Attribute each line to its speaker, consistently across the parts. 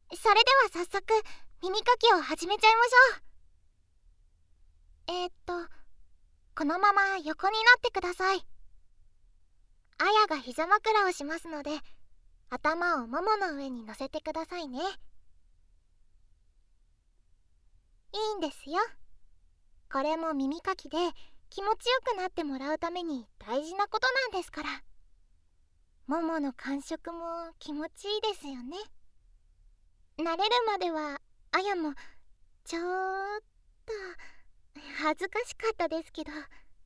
Speaker 1: それでは早速耳かきを始めちゃいましょう。このまま横になってください。あやが膝枕をしますので、頭をももの上に乗せてくださいね。いいんですよ。これも耳かきで気持ちよくなってもらうために大事なことなんですから。ももの感触も気持ちいいですよね。慣れるまではあやもちょっと恥ずかしかったですけど、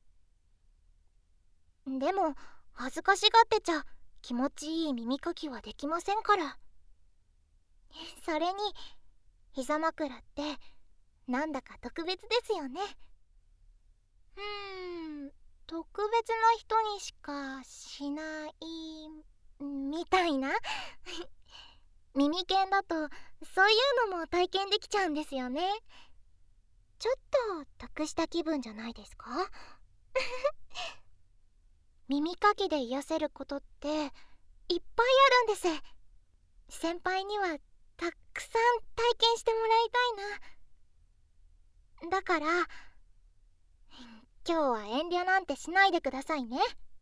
Speaker 1: でも恥ずかしがってちゃ気持ちいい耳かきはできませんから。それに膝枕ってなんだか特別ですよね。特別な人にしかしないみたいな耳犬だとそういうのも体験できちゃうんですよね。ちょっと得した気分じゃないですか？耳かきで癒せることっていっぱいあるんです。先輩にはたくさん体験してもらいたいな。だから今日は遠慮なんてしないでくださいね。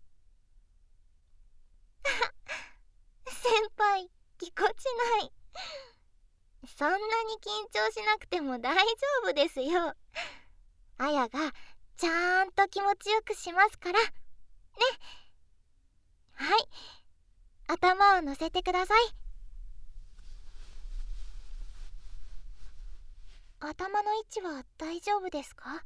Speaker 1: 先輩、ぎこちない。そんなに緊張しなくても大丈夫ですよ。あやがちゃんと気持ちよくしますからね。はい、頭を乗せてください。頭の位置は大丈夫ですか？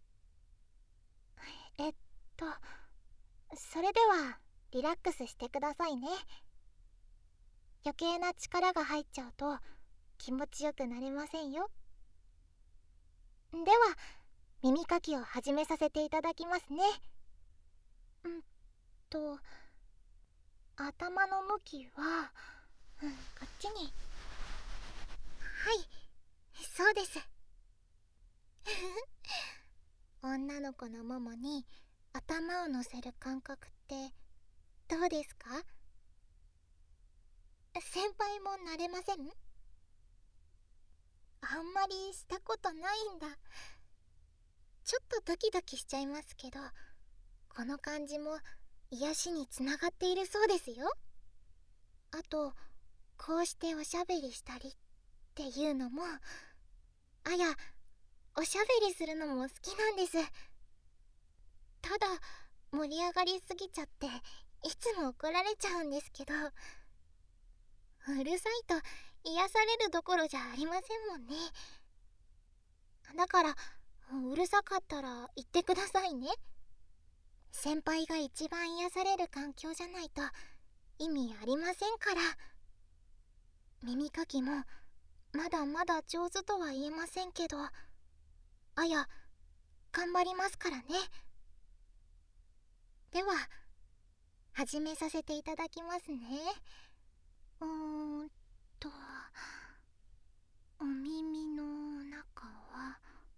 Speaker 1: えっとそれではリラックスしてくださいね。余計な力が入っちゃうと気持ちよくなれませんよ。では耳かきを始めさせていただきますね。頭の向きはこっちに。はい、そうです。女の子のももに頭を乗せる感覚ってどうですか？先輩も慣れません？あんまりしたことないんだ。ちょっとドキドキしちゃいますけど、この感じも癒しにつながっているそうですよ。あとこうしておしゃべりしたりっていうのも、あやおしゃべりするのも好きなんです。ただ盛り上がりすぎちゃっていつも怒られちゃうんですけど、うるさいと癒されるどころじゃありませんもんね。だからうるさかったら言ってくださいね。先輩が一番癒される環境じゃないと意味ありませんから。耳かきもまだまだ上手とは言えませんけど、あや頑張りますからね。では始めさせていただきますね。お耳の中は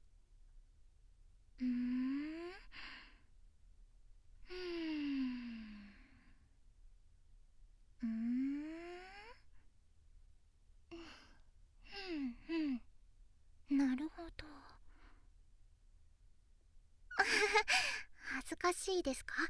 Speaker 1: なるほど。恥ずかしいですか？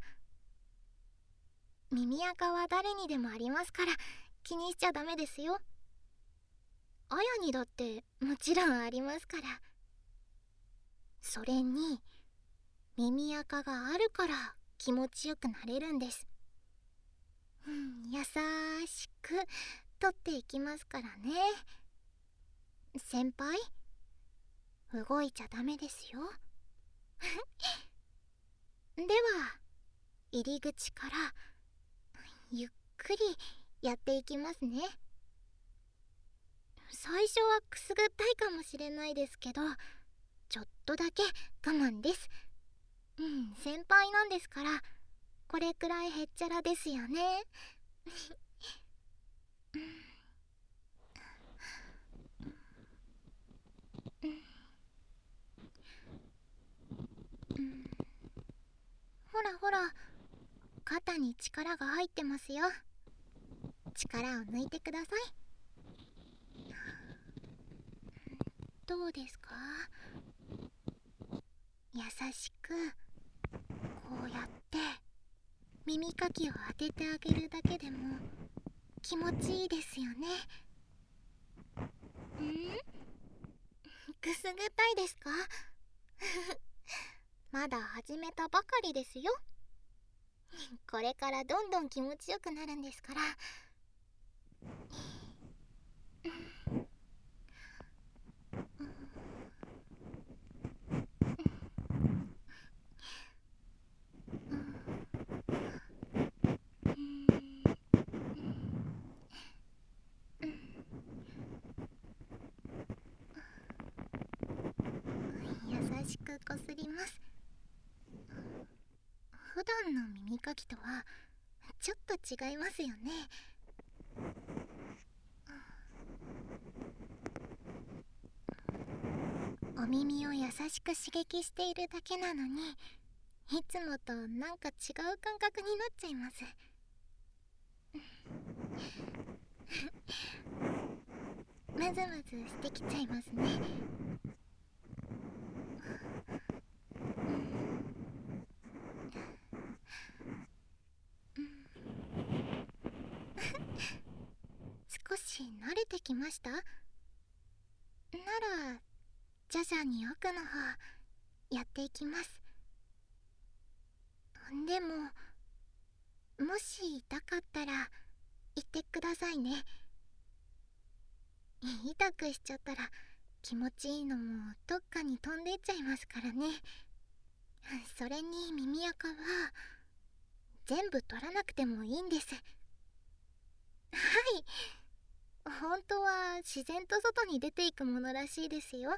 Speaker 1: 耳垢は誰にでもありますから気にしちゃダメですよ。あやにだってもちろんありますから。それに耳垢があるから気持ちよくなれるんです。優しく取っていきますからね。先輩、動いちゃダメですよ。では入り口からゆっくりやっていきますね。最初はくすぐったいかもしれないですけど、ちょっとだけ我慢です。先輩なんですからこれくらいへっちゃらですよね。ほらほら、肩に力が入ってますよ。力を抜いてください。 どうですか？優しくこうやって耳かきを当ててあげるだけでも気持ちいいですよね。くすぐったいですか？まだ始めたばかりですよ。これからどんどん気持ちよくなるんですから。優しくこすります。普段の耳かきとはちょっと違いますよね。お耳を優しく刺激しているだけなのに、いつもとなんか違う感覚になっちゃいます。ムズムズしてきちゃいますね。少し慣れてきました？なら徐々に奥の方やっていきます。でももし痛かったら言ってくださいね。痛くしちゃったら気持ちいいのもどっかに飛んでっちゃいますからね。それに耳垢は全部取らなくてもいいんです。はい、本当は自然と外に出ていくものらしいですよ。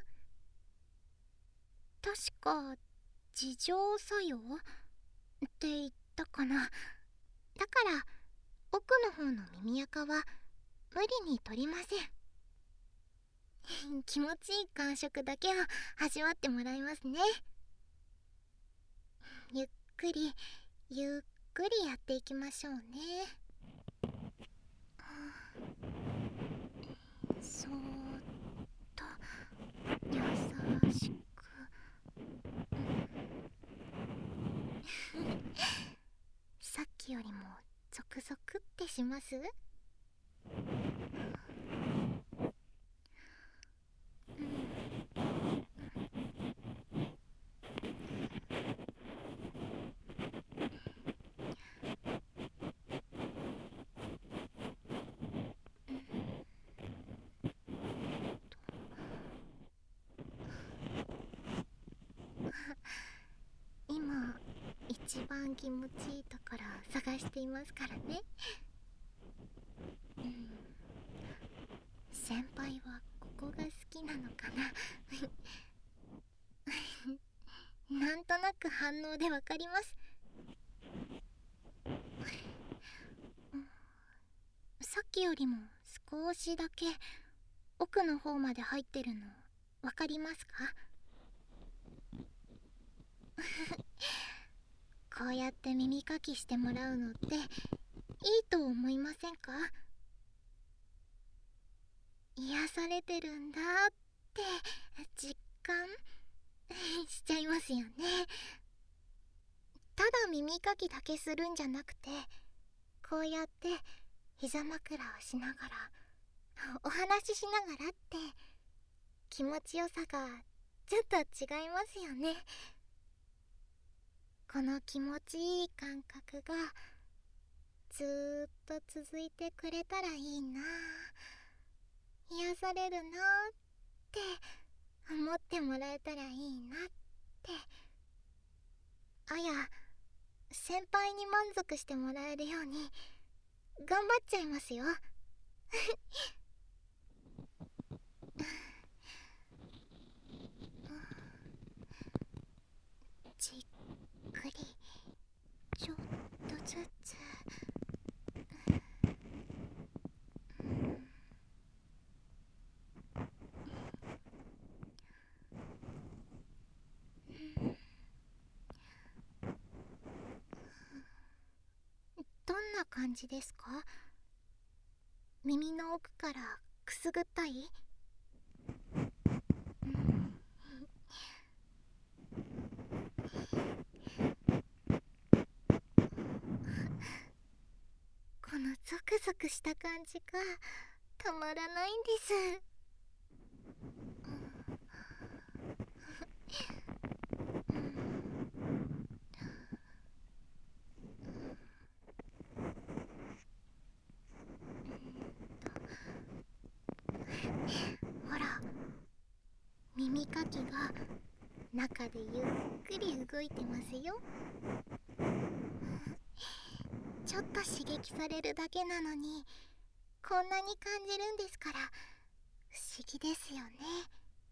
Speaker 1: 確か自浄作用って言ったかな。だから奥の方の耳垢は無理に取りません。気持ちいい感触だけを味わってもらいますね。ゆっくりゆっくりやっていきましょうね。そーっと優しくさっきよりもゾクゾクってします？今一番気持ちいいところを探していますからね。先輩はここが好きなのかな。なんとなく反応でわかります。さっきよりも少しだけ奥の方まで入ってるのわかりますか？こうやって耳かきしてもらうのっていいと思いませんか？癒されてるんだって実感しちゃいますよね。ただ耳かきだけするんじゃなくて、こうやって膝枕をしながらお話ししながらって気持ちよさがちょっと違いますよね。この気持ちいい感覚がずーっと続いてくれたらいいな、癒されるなって思ってもらえたらいいなって、あや先輩に満足してもらえるように頑張っちゃいますよ。じっくりちょっとずつ。どんな感じですか？耳の奥からくすぐったい？ このゾクゾクした感じがたまらないんです。ほら、耳かきが中でゆっくり動いてますよ。ちょっと刺激されるだけなのにこんなに感じるんですから、不思議ですよね。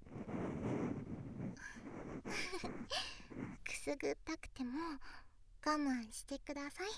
Speaker 1: くすぐったくても我慢してください。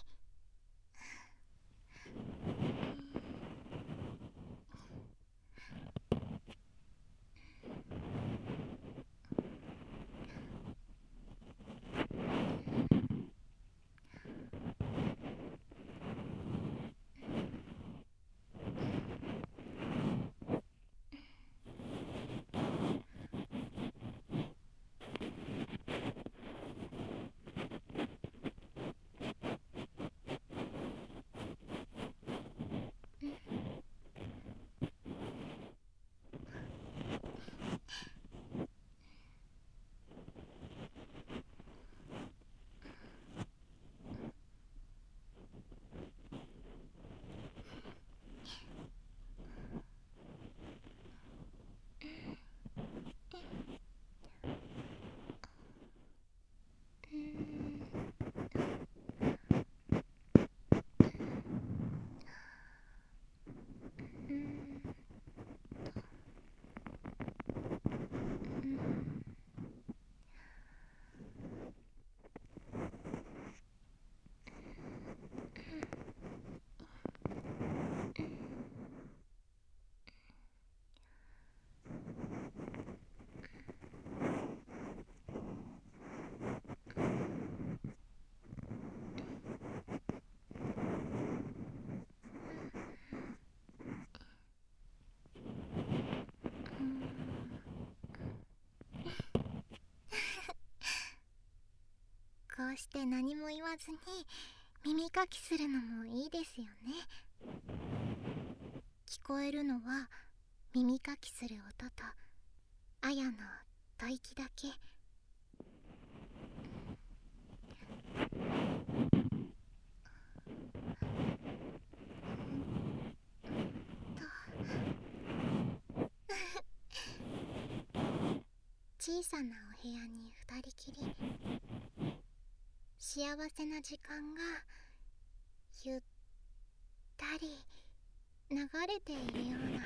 Speaker 1: こうして何も言わずに耳かきするのもいいですよね。聞こえるのは耳かきする音とあやの吐息だけ。小さなお部屋に二人きり、幸せな時間がゆったり流れているような、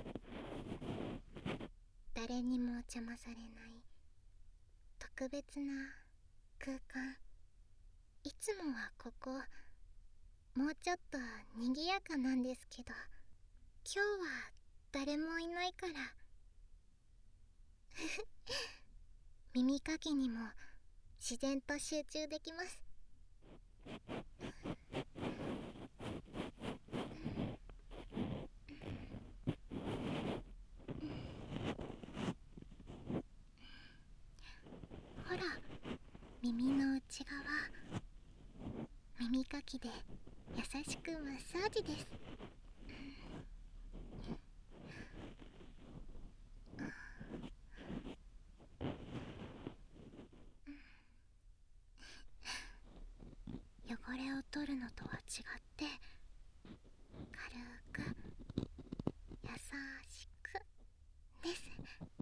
Speaker 1: 誰にも邪魔されない特別な空間。いつもはここもうちょっと賑やかなんですけど、今日は誰もいないから耳かきにも自然と集中できます。ほら、耳の内側、耳かきで優しくマッサージです。汚れを取るのとは違って軽く優しくです。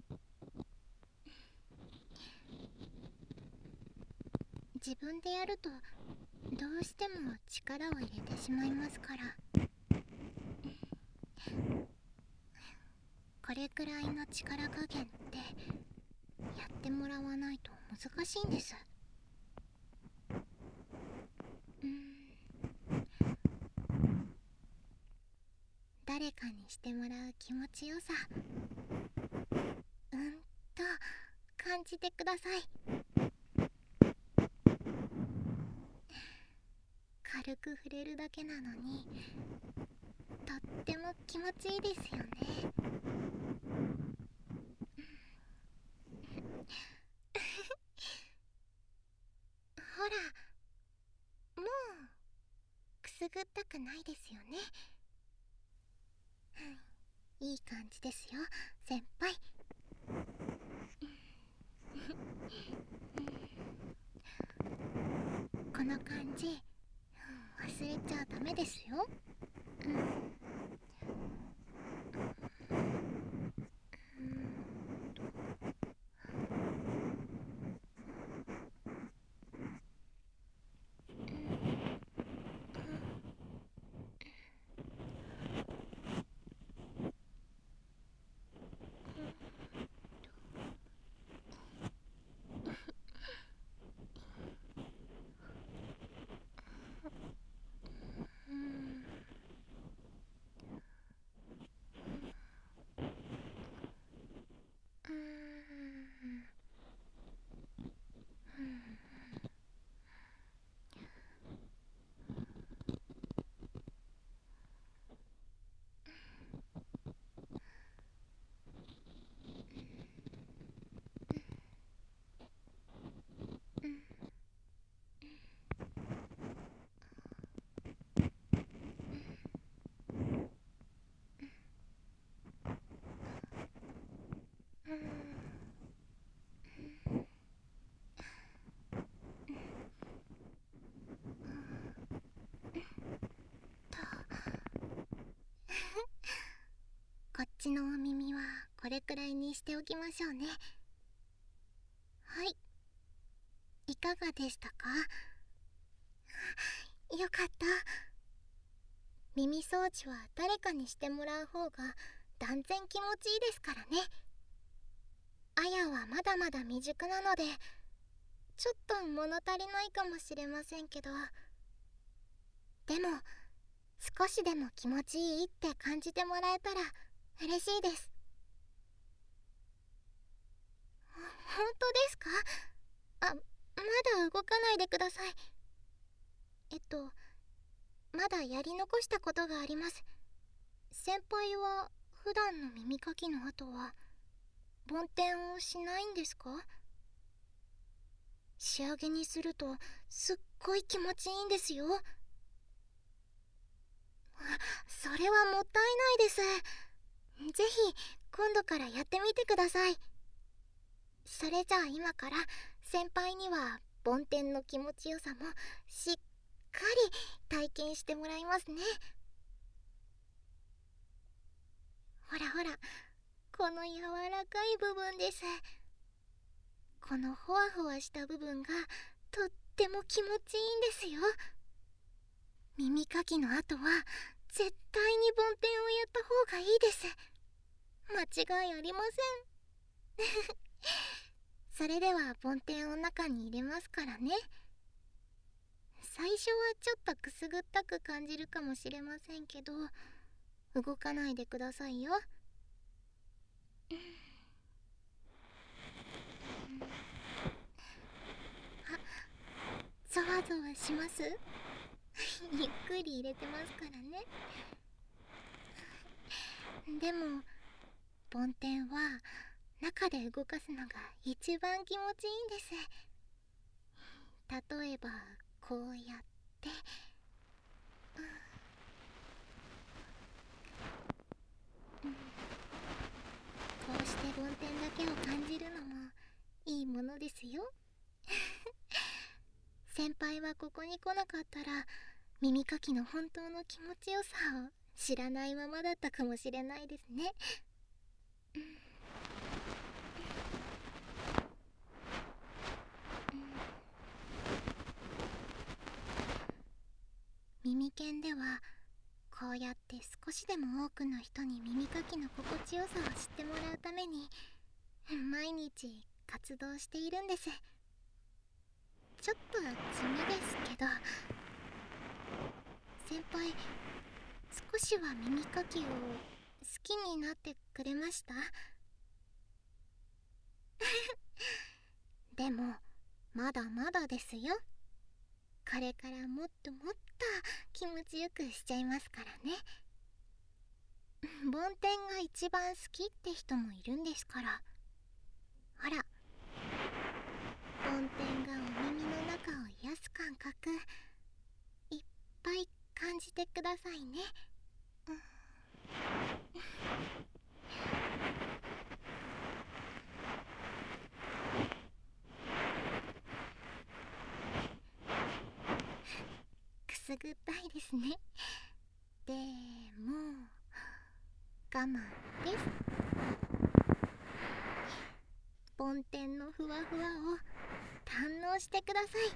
Speaker 1: 自分でやるとどうしても力を入れてしまいますから、これくらいの力加減ってやってもらわないと難しいんです。誰かにしてもらう気持ちよさ、と感じてください。軽く触れるだけなのにとっても気持ちいいですよね。ほら、もうくすぐったくないですよね。いい感じですよ先輩。この感じ忘れちゃダメですよ。こっちのお耳はこれくらいにしておきましょうね。はい、いかがでしたか？よかった。耳掃除は誰かにしてもらう方が断然気持ちいいですからね。あやはまだまだ未熟なのでちょっと物足りないかもしれませんけど、でも少しでも気持ちいいって感じてもらえたら嬉しいです。本当ですか？まだ動かないでください。まだやり残したことがあります。先輩は普段の耳かきの後は梵天をしないんですか？仕上げにするとすっごい気持ちいいんですよ。それはもったいないです。ぜひ今度からやってみてください。それじゃあ今から先輩には梵天の気持ちよさもしっかり体験してもらいますね。ほらほら、この柔らかい部分です。このほわほわした部分がとっても気持ちいいんですよ。耳かきの後は絶対に梵天をやった方がいいです。間違いありません。それでは梵天を中に入れますからね。最初はちょっとくすぐったく感じるかもしれませんけど、動かないでくださいよ。ゾワゾワします？ゆっくり入れてますからね。でも梵天は中で動かすのが一番気持ちいいんです。例えばこうやって、こうして梵天だけを感じるのもいいものですよ。先輩はここに来なかったら耳かきの本当の気持ちよさを知らないままだったかもしれないですね。耳犬ではこうやって少しでも多くの人に耳かきの心地よさを知ってもらうために毎日活動しているんです。ちょっと地味ですけど、先輩少しは耳かきを好きになってくれました？でもまだまだですよ。これからもっともっと気持ちよくしちゃいますからね。梵天が一番好きって人もいるんですから。ほら、梵天がお耳の中を癒す感覚いっぱい感じてくださいね。くすぐったいですね。でも我慢です。梵天のふわふわを堪能してください。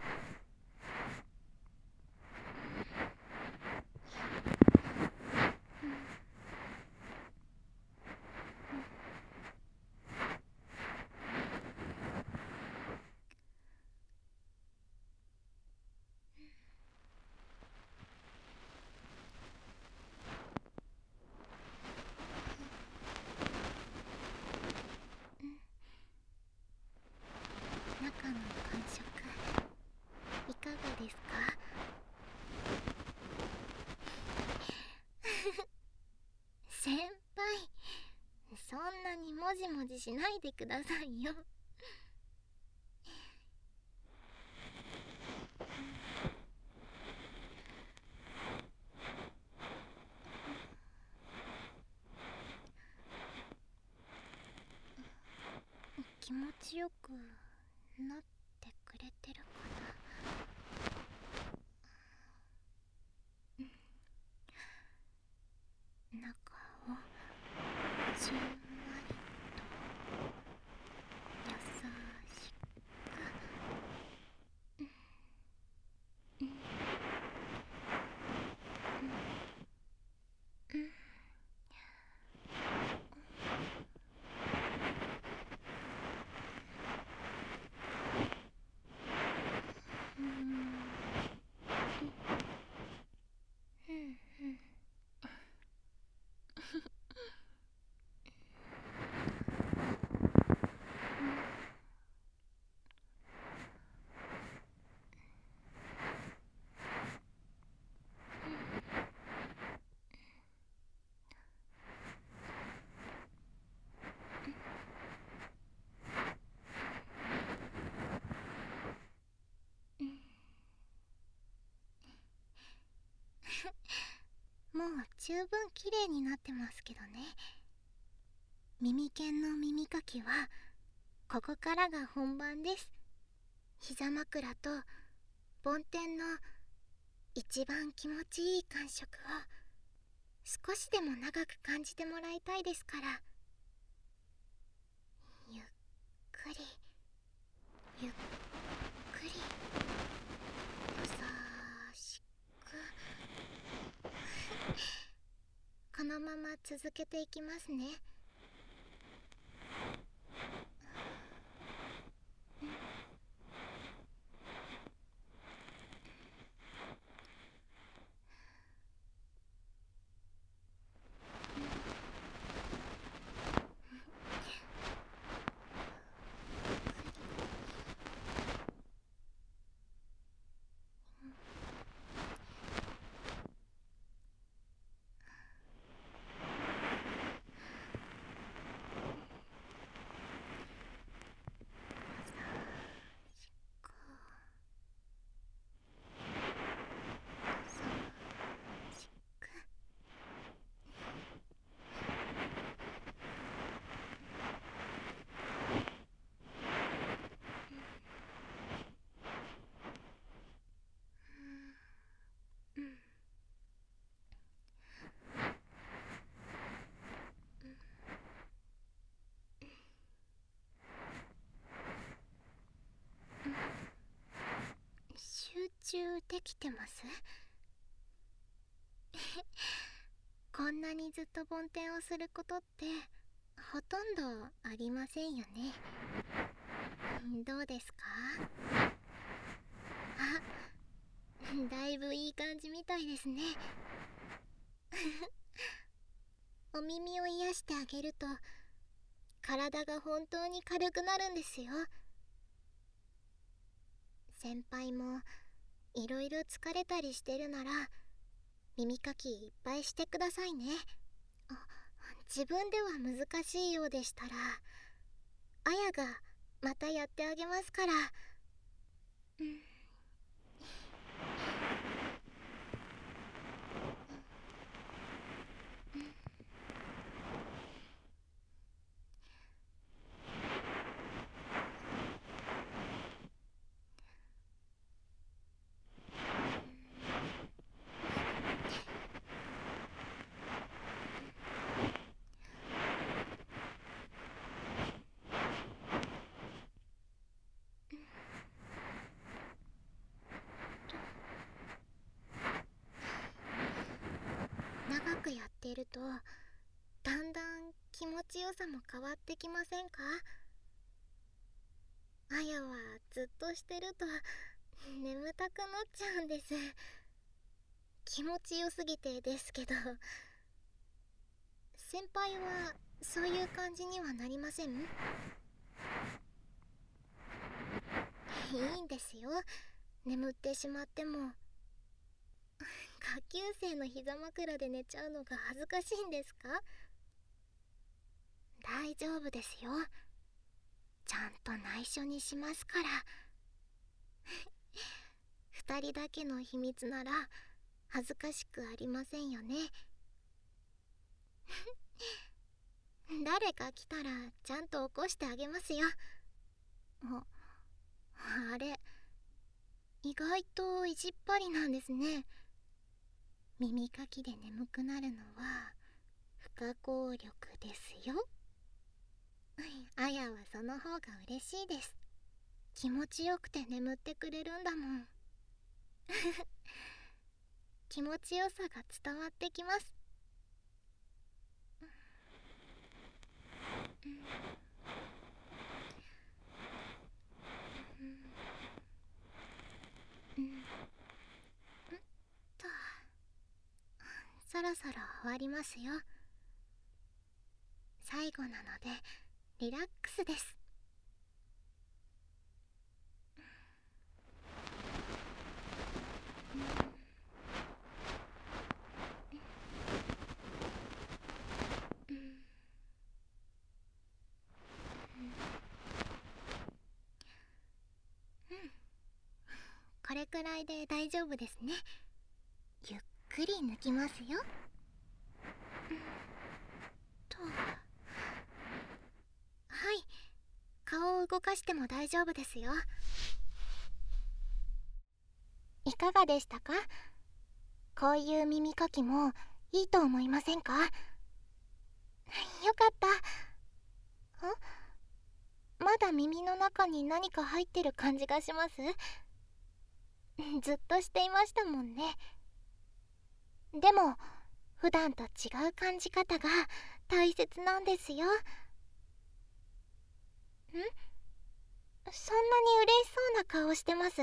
Speaker 1: 中の感触いかがですか？先輩、そんなにもじもじしないでくださいよ。気持ちよくなってくれてるかな。中をじんわりと優しく、もう十分綺麗になってますけどね。耳犬の耳かきはここからが本番です。膝枕と梵天の一番気持ちいい感触を少しでも長く感じてもらいたいですから、ゆっくりゆっくり優しくこのまま続けていきますね。集中できてます？こんなにずっと梵天をすることってほとんどありませんよね。どうですか？あ、だいぶいい感じみたいですね。お耳を癒してあげると体が本当に軽くなるんですよ。先輩もいろいろ疲れたりしてるなら耳かきいっぱいしてくださいね。自分では難しいようでしたらあやがまたやってあげますから。 してるとだんだん気持ちよさも変わってきませんか？あやはずっとしてると眠たくなっちゃうんです。気持ちよすぎてですけど。先輩はそういう感じにはなりません？いいんですよ、眠ってしまっても。下級生の膝枕で寝ちゃうのが恥ずかしいんですか？大丈夫ですよ、ちゃんと内緒にしますから。二人だけの秘密なら恥ずかしくありませんよね。誰か来たらちゃんと起こしてあげますよ。あれ、意外と意地っ張りなんですね。耳かきで眠くなるのは不可抗力ですよ。あやはその方が嬉しいです。気持ちよくて眠ってくれるんだもん。気持ちよさが伝わってきます。そろそろ終わりますよ。最後なのでリラックスです。これくらいで大丈夫ですね。ゆっくり抜きますよ。はい、顔を動かしても大丈夫ですよ。いかがでしたか？こういう耳かきもいいと思いませんか？よかった。まだ耳の中に何か入ってる感じがします？ずっとしていましたもんね。でも普段と違う感じ方が大切なんですよ。そんなに嬉しそうな顔してます？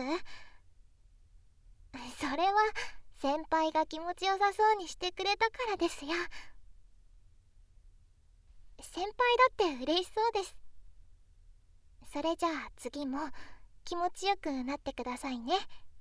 Speaker 1: それは先輩が気持ちよさそうにしてくれたからですよ。先輩だって嬉しそうです。それじゃあ次も気持ちよくなってくださいね。